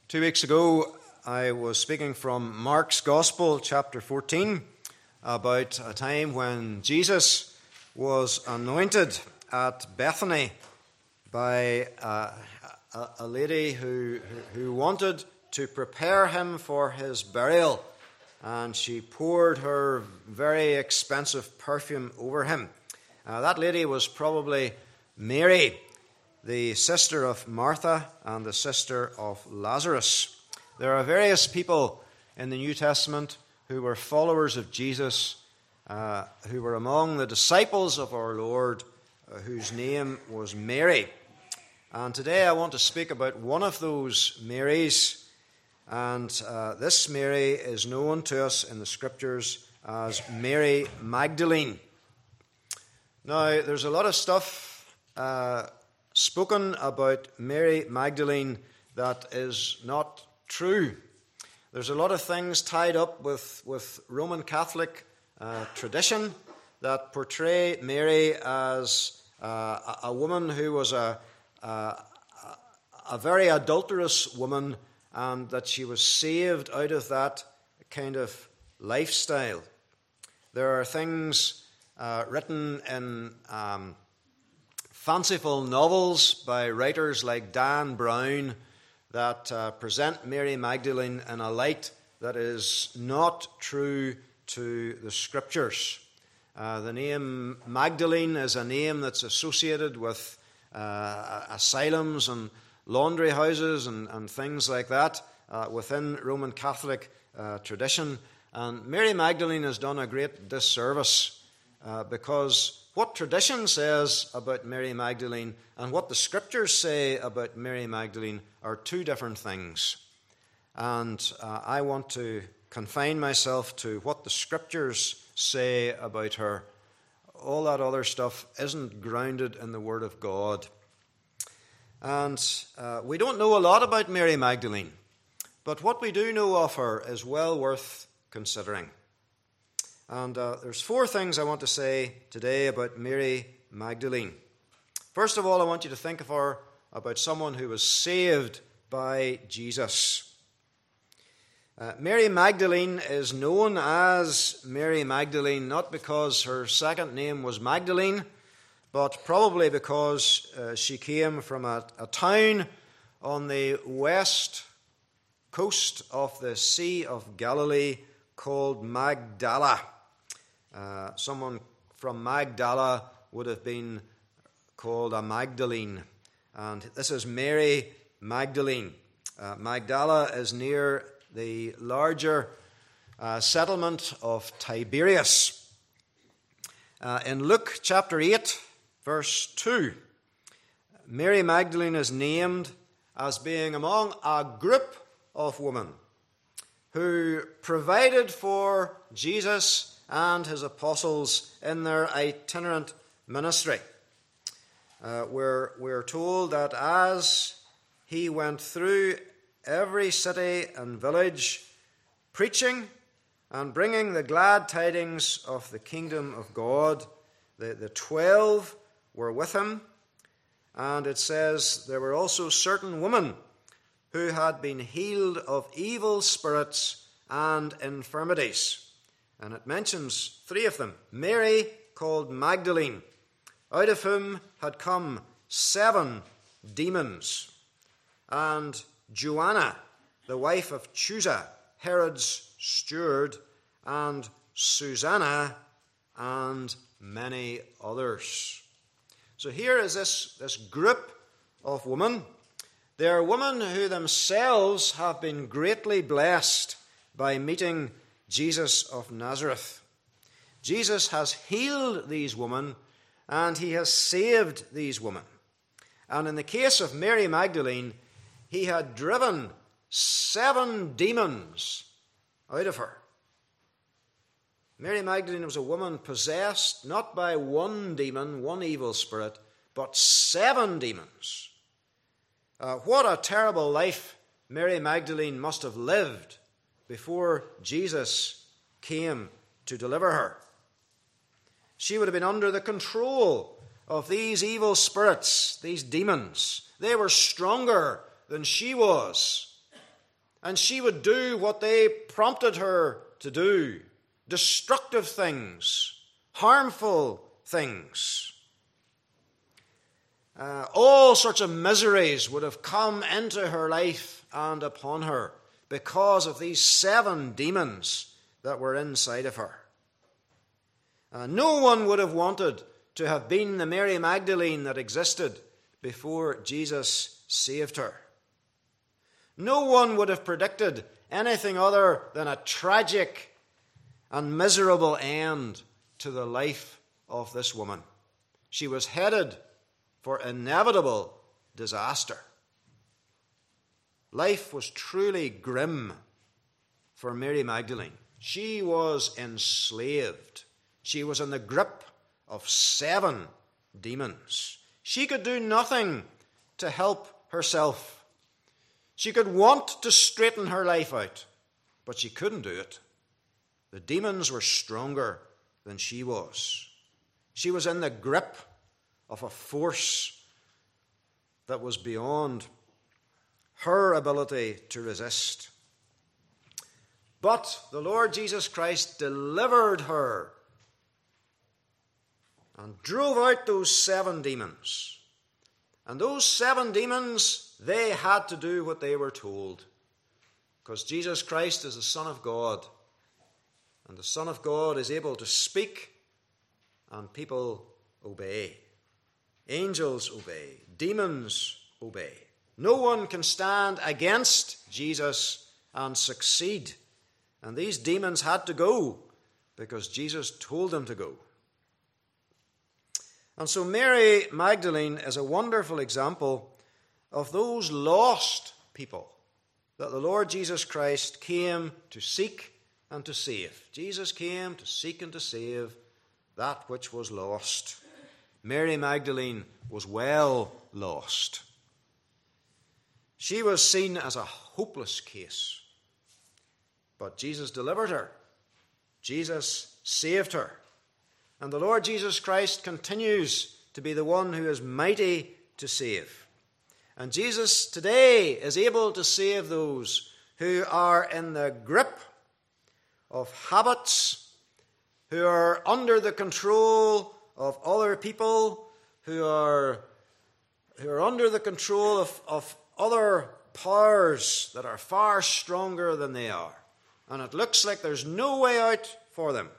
2 weeks ago, I was speaking from Mark's Gospel, chapter 14, about a time when Jesus was anointed at Bethany by a lady who wanted to prepare him for his burial, and she poured her very expensive perfume over him. That lady was probably Mary, the sister of Martha and the sister of Lazarus. There are various people in the New Testament who were followers of Jesus, who were among the disciples of our Lord, whose name was Mary. And today I want to speak about one of those Marys, and this Mary is known to us in the Scriptures as Mary Magdalene. Now, there's a lot of stuff spoken about Mary Magdalene that is not true. There's a lot of things tied up with Roman Catholic tradition that portray Mary as a woman who was a very adulterous woman, and that she was saved out of that kind of lifestyle. There are things written in fanciful novels by writers like Dan Brown that present Mary Magdalene in a light that is not true to the Scriptures. The name Magdalene is a name that's associated with asylums and laundry houses and things like that within Roman Catholic tradition. And Mary Magdalene has done a great disservice because what tradition says about Mary Magdalene and what the Scriptures say about Mary Magdalene are two different things. And I want to confine myself to what the Scriptures say about her. All that other stuff isn't grounded in the Word of God. And we don't know a lot about Mary Magdalene, but what we do know of her is well worth considering. And there's four things I want to say today about Mary Magdalene. First of all, I want you to think of her about someone who was saved by Jesus. Mary Magdalene is known as Mary Magdalene not because her second name was Magdalene, but probably because she came from a town on the west coast of the Sea of Galilee called Magdala. Someone from Magdala would have been called a Magdalene. And this is Mary Magdalene. Magdala is near the larger settlement of Tiberias. In Luke chapter 8, verse 2, Mary Magdalene is named as being among a group of women who provided for Jesus and his apostles in their itinerant ministry. We're told that as he went through every city and village, preaching and bringing the glad tidings of the kingdom of God, the 12 were with him, and it says there were also certain women who had been healed of evil spirits and infirmities. And it mentions three of them. Mary, called Magdalene, out of whom had come 7 demons. And Joanna, the wife of Chuza, Herod's steward, and Susanna, and many others. So here is this group of women. They are women who themselves have been greatly blessed by meeting Jesus of Nazareth. Jesus has healed these women, and he has saved these women. And in the case of Mary Magdalene, he had driven 7 demons out of her. Mary Magdalene was a woman possessed not by one demon, one evil spirit, but 7 demons. What a terrible life Mary Magdalene must have lived before Jesus came to deliver her. She would have been under the control of these evil spirits, these demons. They were stronger than she was. and she would do what they prompted her to do. Destructive things, harmful things. All sorts of miseries would have come into her life and upon her because of these 7 demons that were inside of her. No one would have wanted to have been the Mary Magdalene that existed before Jesus saved her. No one would have predicted anything other than a tragic and miserable end to the life of this woman. She was headed for inevitable disaster. Life was truly grim for Mary Magdalene. She was enslaved. She was in the grip of 7 demons. She could do nothing to help herself. She could want to straighten her life out, but she couldn't do it. The demons were stronger than she was. She was in the grip of a force that was beyond her ability to resist. But the Lord Jesus Christ delivered her and drove out those 7 demons. And those 7 demons, they had to do what they were told, because Jesus Christ is the Son of God, and the Son of God is able to speak, and people obey. Angels obey. Demons obey. No one can stand against Jesus and succeed. And these demons had to go because Jesus told them to go. And so Mary Magdalene is a wonderful example of those lost people that the Lord Jesus Christ came to seek and to save. Jesus came to seek and to save that which was lost. Mary Magdalene was well lost. She was seen as a hopeless case. But Jesus delivered her. Jesus saved her. And the Lord Jesus Christ continues to be the one who is mighty to save. And Jesus today is able to save those who are in the grip of habits, who are under the control of other people, who are under the control of other powers that are far stronger than they are. And it looks like there's no way out for them.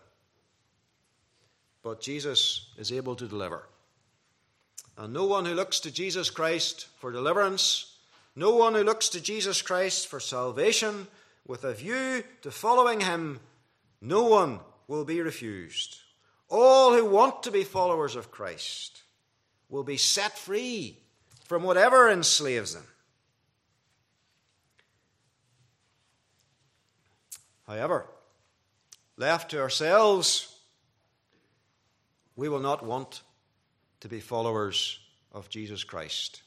But Jesus is able to deliver. And no one who looks to Jesus Christ for deliverance, no one who looks to Jesus Christ for salvation with a view to following him, no one will be refused. All who want to be followers of Christ will be set free from whatever enslaves them. However, left to ourselves, we will not want to be followers of Jesus Christ.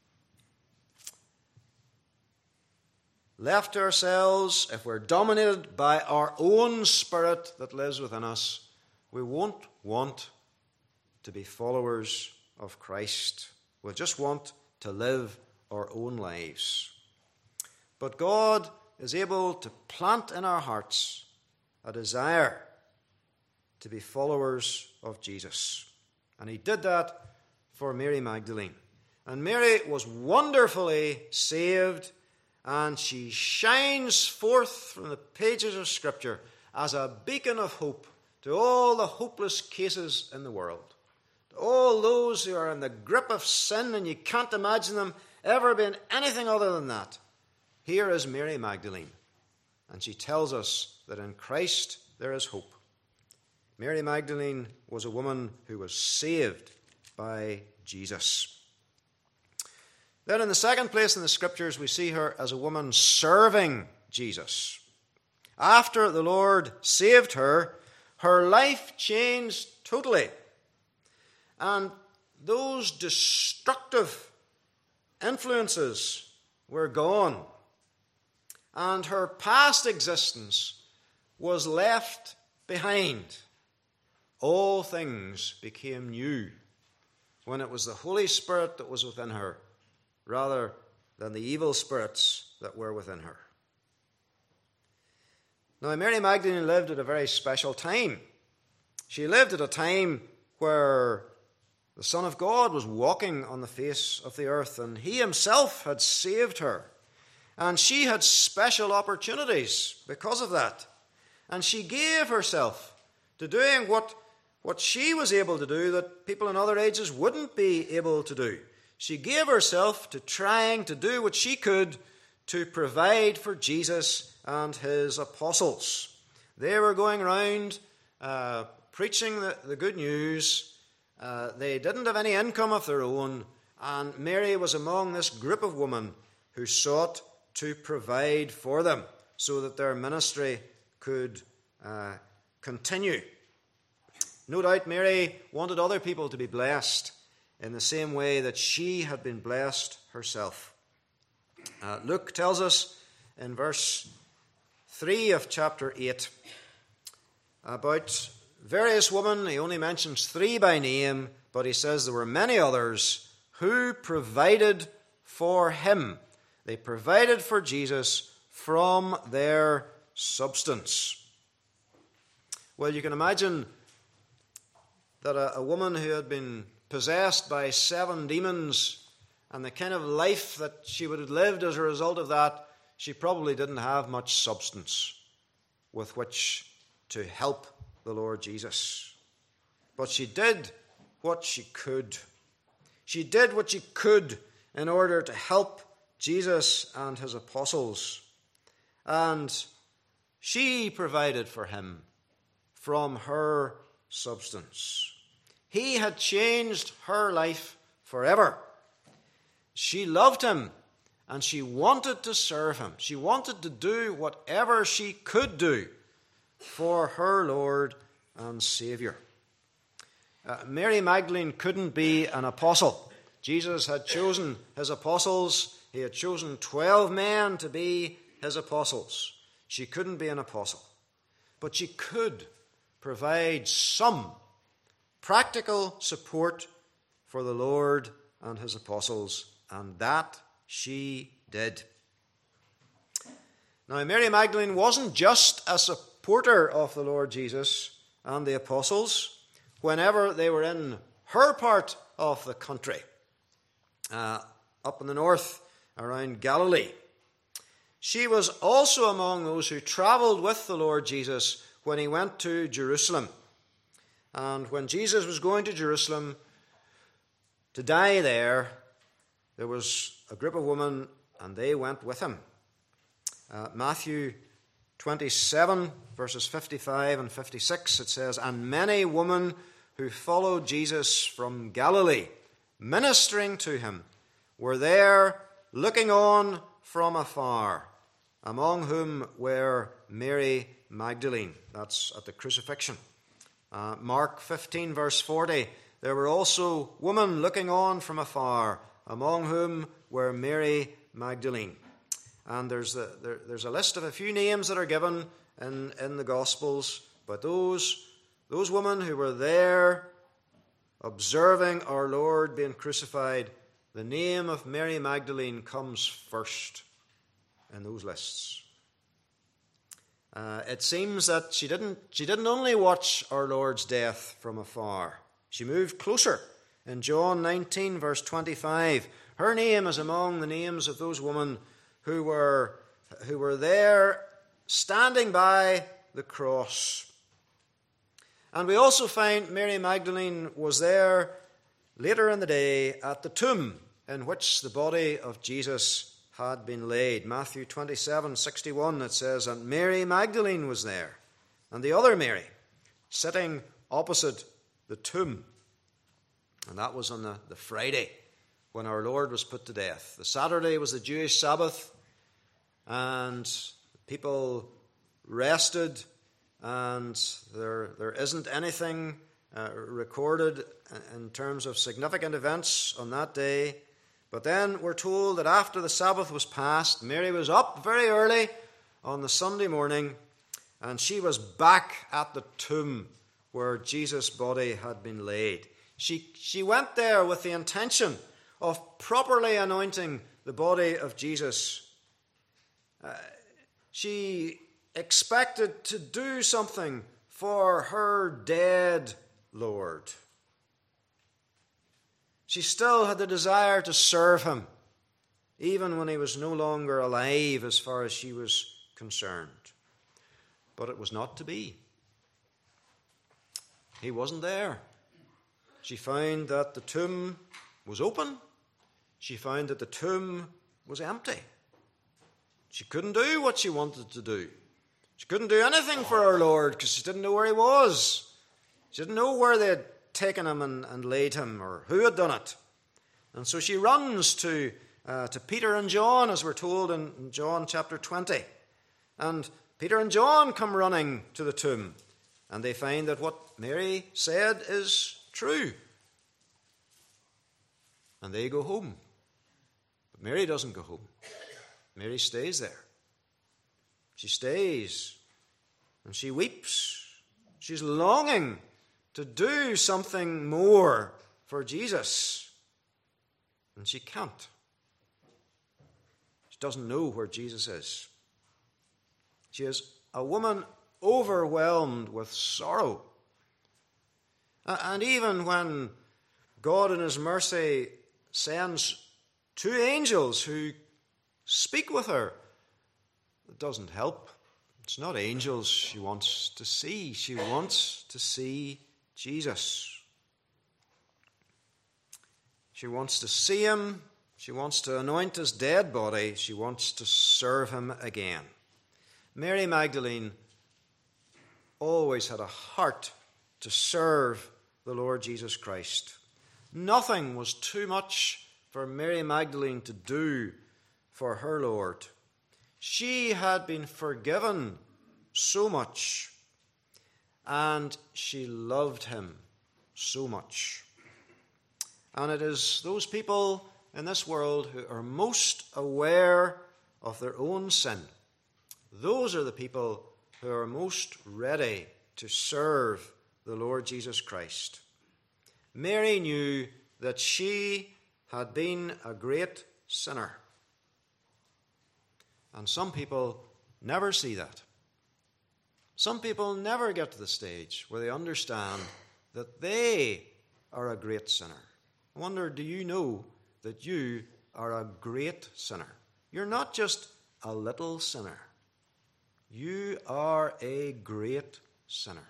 Left to ourselves, if we're dominated by our own spirit that lives within us, we won't want to be followers of Christ. We'll just want to live our own lives. But God is able to plant in our hearts a desire to be followers of Jesus. And he did that for Mary Magdalene. And Mary was wonderfully saved, and she shines forth from the pages of Scripture as a beacon of hope to all the hopeless cases in the world. To all those who are in the grip of sin and you can't imagine them ever being anything other than that. Here is Mary Magdalene, and she tells us that in Christ there is hope. Mary Magdalene was a woman who was saved by Jesus. Then in the second place in the Scriptures, we see her as a woman serving Jesus. After the Lord saved her, her life changed totally. And those destructive influences were gone. And her past existence was left behind. All things became new when it was the Holy Spirit that was within her, rather than the evil spirits that were within her. Now, Mary Magdalene lived at a very special time. She lived at a time where the Son of God was walking on the face of the earth, and he himself had saved her. And she had special opportunities because of that. And she gave herself to doing what she was able to do that people in other ages wouldn't be able to do. She gave herself to trying to do what she could to provide for Jesus and his apostles. They were going around preaching the good news. They didn't have any income of their own, and Mary was among this group of women who sought to provide for them so that their ministry could continue. No doubt Mary wanted other people to be blessed in the same way that she had been blessed herself. Luke tells us in verse 3 of chapter 8 about various women. He only mentions 3 by name, but he says there were many others who provided for him. They provided for Jesus from their substance. Well, you can imagine that a woman who had been possessed by 7 demons and the kind of life that she would have lived as a result of that, she probably didn't have much substance with which to help the Lord Jesus. But she did what she could. She did what she could in order to help Jesus and his apostles. And she provided for him from her substance. He had changed her life forever. She loved him and she wanted to serve him. She wanted to do whatever she could do for her Lord and Savior. Mary Magdalene couldn't be an apostle. Jesus had chosen his apostles. He had chosen 12 men to be his apostles. She couldn't be an apostle. But she could provide some practical support for the Lord and his apostles, and that she did. Now, Mary Magdalene wasn't just a supporter of the Lord Jesus and the apostles whenever they were in her part of the country, up in the north around Galilee. She was also among those who travelled with the Lord Jesus when he went to Jerusalem. And when Jesus was going to Jerusalem to die there was a group of women and they went with him. Matthew 27, verses 55 and 56, it says, "And many women who followed Jesus from Galilee, ministering to him, were there looking on from afar, among whom were Mary Magdalene." That's at the crucifixion. Mark 15, verse 40, "There were also women looking on from afar, among whom were Mary Magdalene." And there's a list of a few names that are given in the Gospels, but those women who were there observing our Lord being crucified, the name of Mary Magdalene comes first in those lists. It seems that she didn't only watch our Lord's death from afar. She moved closer. In John 19, verse 25, her name is among the names of those women who were there standing by the cross. And we also find Mary Magdalene was there later in the day at the tomb in which the body of Jesus had been laid. Matthew 27:61, it says, "And Mary Magdalene was there, and the other Mary, sitting opposite the tomb." And that was on the Friday when our Lord was put to death. The Saturday was the Jewish Sabbath, and people rested, and there isn't anything recorded in terms of significant events on that day. But then we're told that after the Sabbath was passed, Mary was up very early on the Sunday morning, and she was back at the tomb where Jesus' body had been laid. She went there with the intention of properly anointing the body of Jesus. She expected to do something for her dead Lord. She still had the desire to serve him, even when he was no longer alive as far as she was concerned. But it was not to be. He wasn't there. She found that the tomb was open. She found that the tomb was empty. She couldn't do what she wanted to do. She couldn't do anything for her Lord because she didn't know where he was. She didn't know where they had taken him and laid him, or who had done it. And so she runs to Peter and John, as we're told in John chapter 20. And Peter and John come running to the tomb, and they find that what Mary said is true. And they go home. But Mary doesn't go home. Mary stays there. She stays, and she weeps. She's longing to do something more for Jesus. And she can't. She doesn't know where Jesus is. She is a woman overwhelmed with sorrow. And even when God in his mercy sends two angels who speak with her, it doesn't help. It's not angels she wants to see. She wants to see Jesus. She wants to see him. She wants to anoint his dead body. She wants to serve him again. Mary Magdalene always had a heart to serve the Lord Jesus Christ. Nothing was too much for Mary Magdalene to do for her Lord. She had been forgiven so much, and she loved him so much. And it is those people in this world who are most aware of their own sin. Those are the people who are most ready to serve the Lord Jesus Christ. Mary knew that she had been a great sinner. And some people never see that. Some people never get to the stage where they understand that they are a great sinner. I wonder, do you know that you are a great sinner? You're not just a little sinner. You are a great sinner.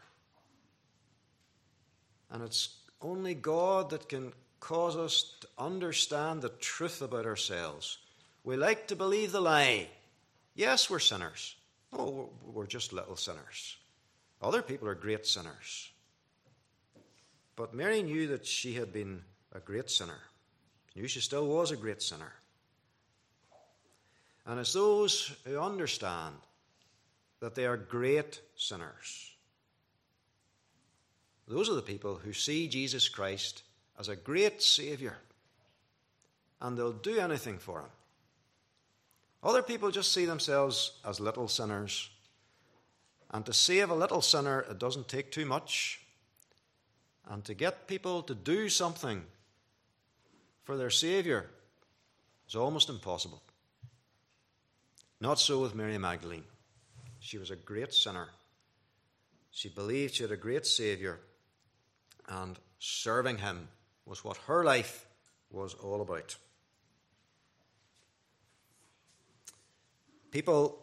And it's only God that can cause us to understand the truth about ourselves. We like to believe the lie. Yes, we're sinners. Oh, we're just little sinners. Other people are great sinners. But Mary knew that she had been a great sinner. She knew she still was a great sinner. And it's those who understand that they are great sinners. Those are the people who see Jesus Christ as a great Savior, and they'll do anything for him. Other people just see themselves as little sinners, and to save a little sinner, it doesn't take too much. And to get people to do something for their Savior is almost impossible. Not so with Mary Magdalene. She was a great sinner. She believed she had a great Savior, and serving him was what her life was all about. People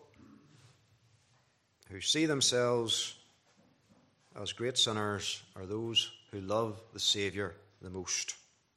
who see themselves as great sinners are those who love the Savior the most.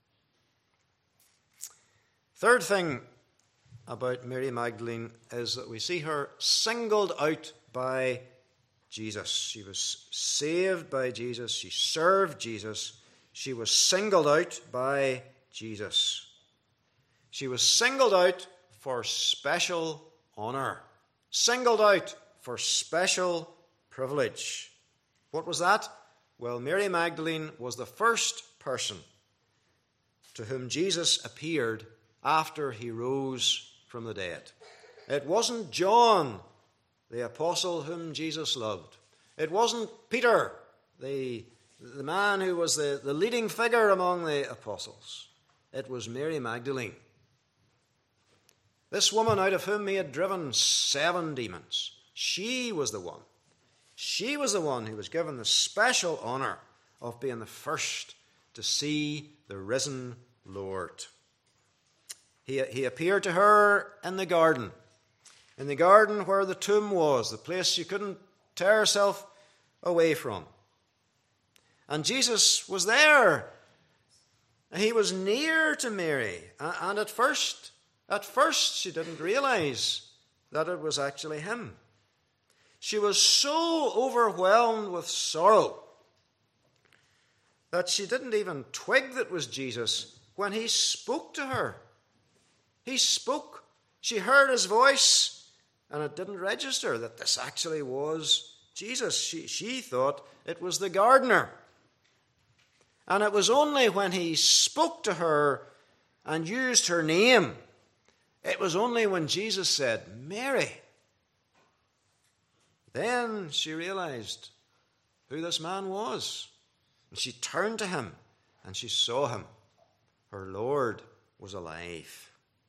Third thing about Mary Magdalene is that we see her singled out by Jesus. She was saved by Jesus. She served Jesus. She was singled out by Jesus. She was singled out for special honor. Singled out for special privilege. What was that? Well, Mary Magdalene was the first person to whom Jesus appeared after he rose from the dead. It wasn't John, the apostle whom Jesus loved. It wasn't Peter, the man who was the leading figure among the apostles. It was Mary Magdalene. This woman out of whom he had driven 7 demons, She was the one. She was the one who was given the special honor of being the first to see the risen Lord. He appeared to her in the garden where the tomb was, the place she couldn't tear herself away from. And Jesus was there. He was near to Mary. And at first she didn't realize that it was actually him. She was so overwhelmed with sorrow that she didn't even twig that was Jesus when he spoke to her. He spoke. She heard his voice, and it didn't register that this actually was Jesus. She thought it was the gardener. And it was only when he spoke to her and used her name, it was only when Jesus said, "Mary," then she realized who this man was. And she turned to him and she saw him. Her Lord was alive.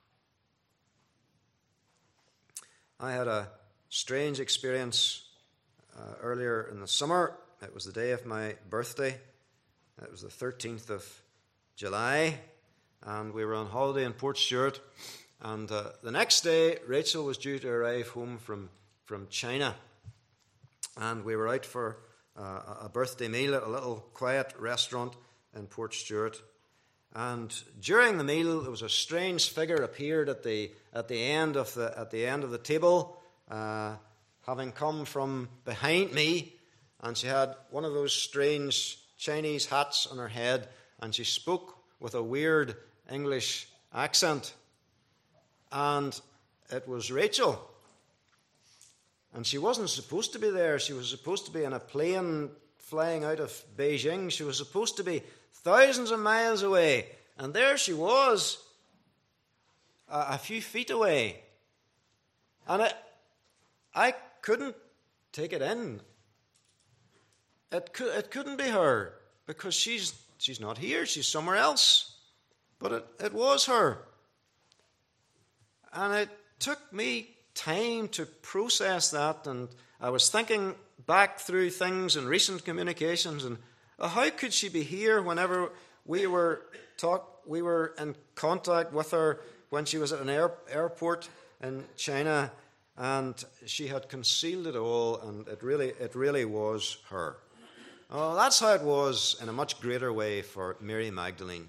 I had a strange experience earlier in the summer. It was the day of my birthday. It was the 13th of July, and we were on holiday in Port Stewart. And the next day, Rachel was due to arrive home from China. And we were out for a birthday meal at a little quiet restaurant in Port Stewart. And during the meal, there was a strange figure appeared at the end of the table, having come from behind me, and she had one of those strange Chinese hats on her head, and she spoke with a weird English accent. And it was Rachel. And she wasn't supposed to be there. She was supposed to be in a plane flying out of Beijing. She was supposed to be thousands of miles away. And there she was, a few feet away. And I couldn't take it in. It couldn't be her, because she's not here. She's somewhere else. But it was her. And it took me time to process that, and I was thinking back through things in recent communications, and how could she be here whenever we were in contact with her when she was at an airport in China, and she had concealed it all, and it really was her. Oh, that's how it was in a much greater way for Mary Magdalene.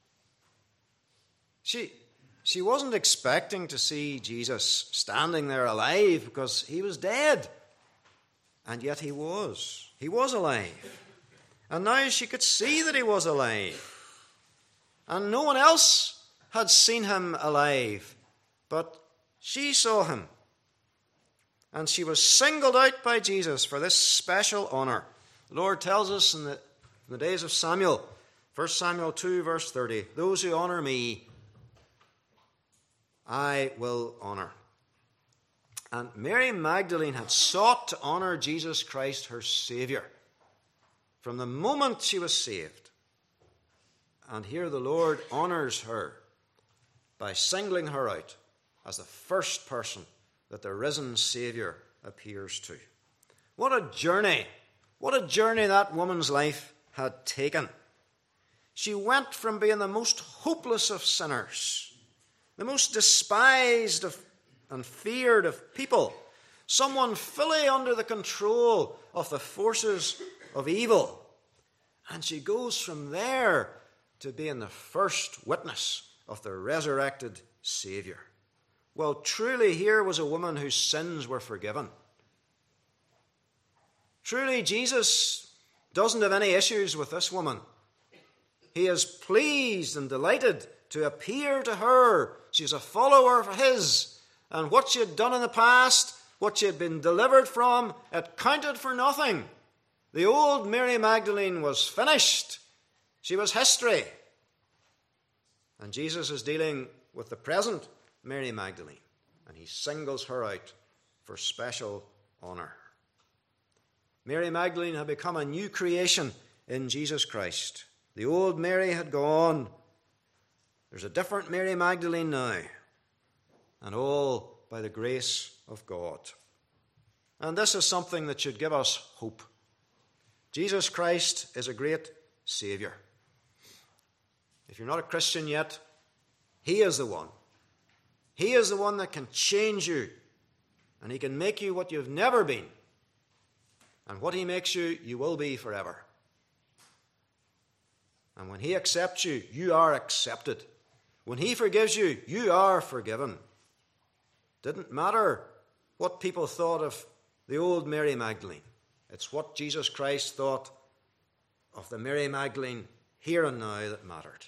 She wasn't expecting to see Jesus standing there alive, because he was dead. And yet he was. He was alive. And now she could see that he was alive. And no one else had seen him alive, but she saw him. And she was singled out by Jesus for this special honor. The Lord tells us in the days of Samuel, 1 Samuel 2, verse 30, "Those who honor me, I will honor." And Mary Magdalene had sought to honor Jesus Christ, her Savior, from the moment she was saved. And here the Lord honors her by singling her out as the first person that the risen Savior appears to. What a journey! What a journey that woman's life had taken. She went from being the most hopeless of sinners, the most despised and feared of people, someone fully under the control of the forces of evil. And she goes from there to being the first witness of the resurrected Savior. Well, truly, here was a woman whose sins were forgiven. Truly, Jesus doesn't have any issues with this woman. He is pleased and delighted to appear to her. She's a follower of his. And what she had done in the past, what she had been delivered from, it counted for nothing. The old Mary Magdalene was finished. She was history. And Jesus is dealing with the present Mary Magdalene, and he singles her out for special honor. Mary Magdalene had become a new creation in Jesus Christ. The old Mary had gone. There's a different Mary Magdalene now, and all by the grace of God. And this is something that should give us hope. Jesus Christ is a great Saviour. If you're not a Christian yet, He is the one. He is the one that can change you, and He can make you what you've never been. And what He makes you, you will be forever. And when He accepts you, you are accepted. When He forgives you, you are forgiven. Didn't matter what people thought of the old Mary Magdalene. It's what Jesus Christ thought of the Mary Magdalene here and now that mattered.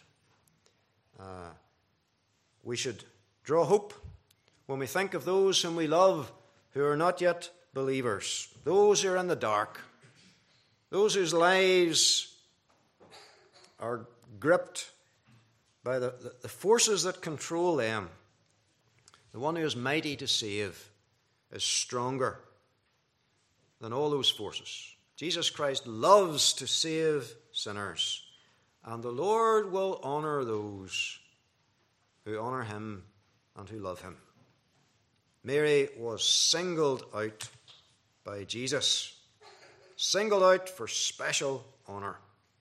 We should draw hope when we think of those whom we love who are not yet believers, those who are in the dark, those whose lives are gripped by the forces that control them. The one who is mighty to save is stronger than all those forces. Jesus Christ loves to save sinners, and the Lord will honor those who honor Him and who love Him. Mary was singled out by Jesus, singled out for special honor.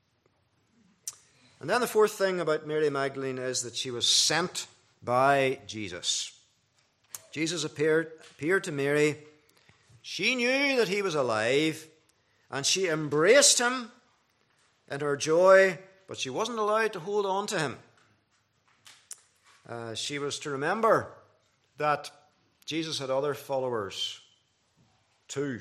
And then the fourth thing about Mary Magdalene is that she was sent by Jesus. Jesus appeared to Mary. She knew that He was alive, and she embraced Him in her joy, but she wasn't allowed to hold on to Him. She was to remember that Jesus had other followers too,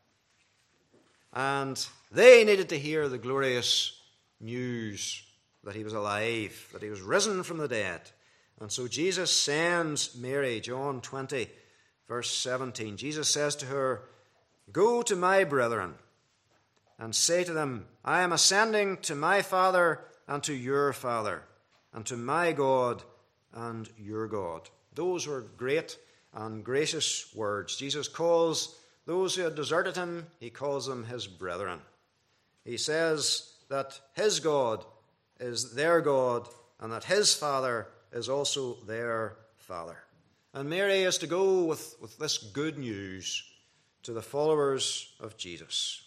and they needed to hear the glorious news that He was alive, that He was risen from the dead. And so Jesus sends Mary, John 20, verse 17. Jesus says to her, "Go to my brethren and say to them, I am ascending to my Father and to your Father, and to my God and your God." Those were great and gracious words. Jesus calls those who had deserted Him, He calls them His brethren. He says that His God is their God, and that His Father is also their Father. And Mary is to go with this good news to the followers of Jesus.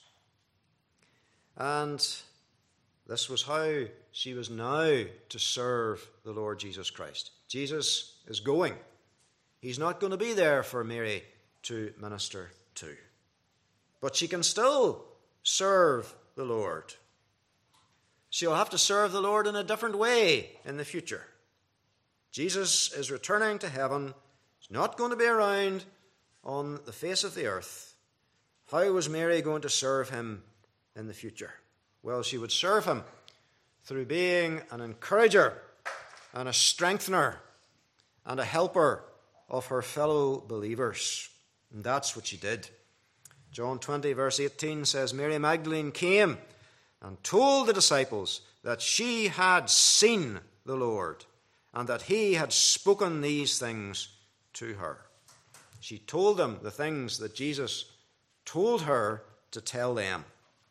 And this was how she was now to serve the Lord Jesus Christ. Jesus is going. He's not going to be there for Mary to minister to. But she can still serve the Lord. She'll have to serve the Lord in a different way in the future. Jesus is returning to heaven. He's not going to be around on the face of the earth. How was Mary going to serve Him in the future? Well, she would serve Him through being an encourager and a strengthener and a helper of her fellow believers. And that's what she did. John 20, verse 18 says, Mary Magdalene came and told the disciples that she had seen the Lord and that He had spoken these things to her. She told them the things that Jesus told her to tell them.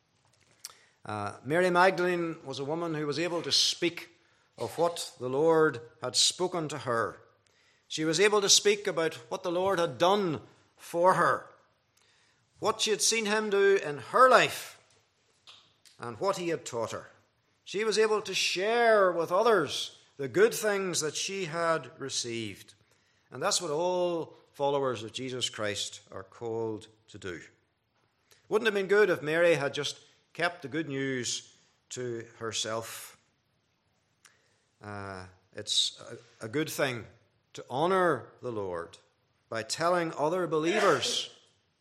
Mary Magdalene was a woman who was able to speak of what the Lord had spoken to her. She was able to speak about what the Lord had done for her, what she had seen Him do in her life, and what He had taught her. She was able to share with others the good things that she had received. And that's what all followers of Jesus Christ are called to do. Wouldn't it have been good if Mary had just kept the good news to herself? It's a good thing to honor the Lord by telling other believers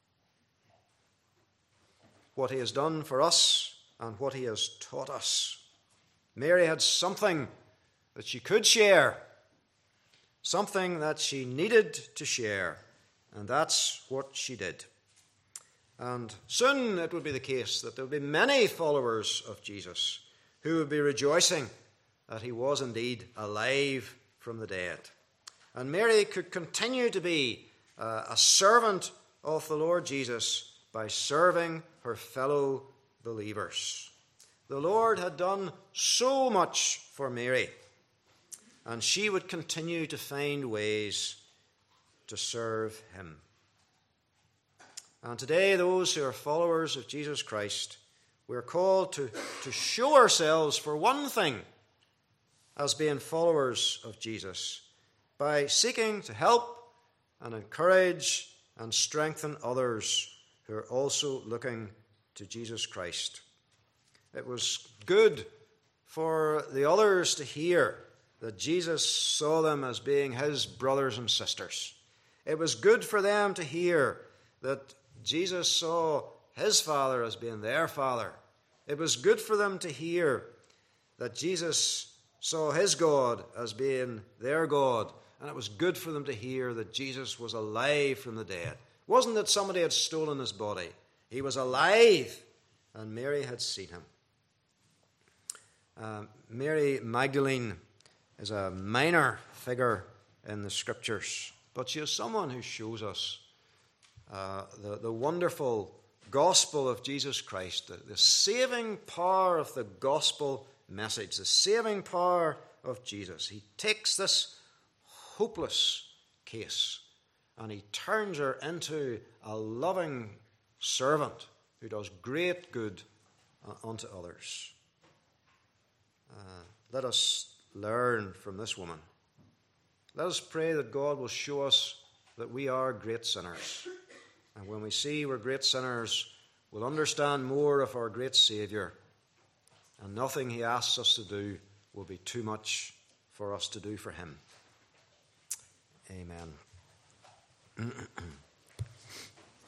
what He has done for us and what He has taught us. Mary had something that she could share, something that she needed to share, and that's what she did. And soon it would be the case that there would be many followers of Jesus who would be rejoicing that He was indeed alive from the dead. And Mary could continue to be a servant of the Lord Jesus by serving her fellow believers. The Lord had done so much for Mary, and she would continue to find ways to serve Him. And today, those who are followers of Jesus Christ, we are called to show ourselves for one thing as being followers of Jesus, by seeking to help and encourage and strengthen others who are also looking to Jesus Christ. It was good for the others to hear that Jesus saw them as being his brothers and sisters. It was good for them to hear that Jesus saw his Father as being their Father. It was good for them to hear that Jesus saw his God as being their God. And it was good for them to hear that Jesus was alive from the dead. It wasn't that somebody had stolen his body. He was alive, and Mary had seen him. Mary Magdalene is a minor figure in the Scriptures, but she is someone who shows us the wonderful gospel of Jesus Christ, the saving power of the gospel message, the saving power of Jesus. He takes this hopeless case and he turns her into a loving servant who does great good unto others. Let us learn from this woman. Let us pray that God will show us that we are great sinners. And when we see we're great sinners, we'll understand more of our great Saviour. And nothing he asks us to do will be too much for us to do for him. Amen.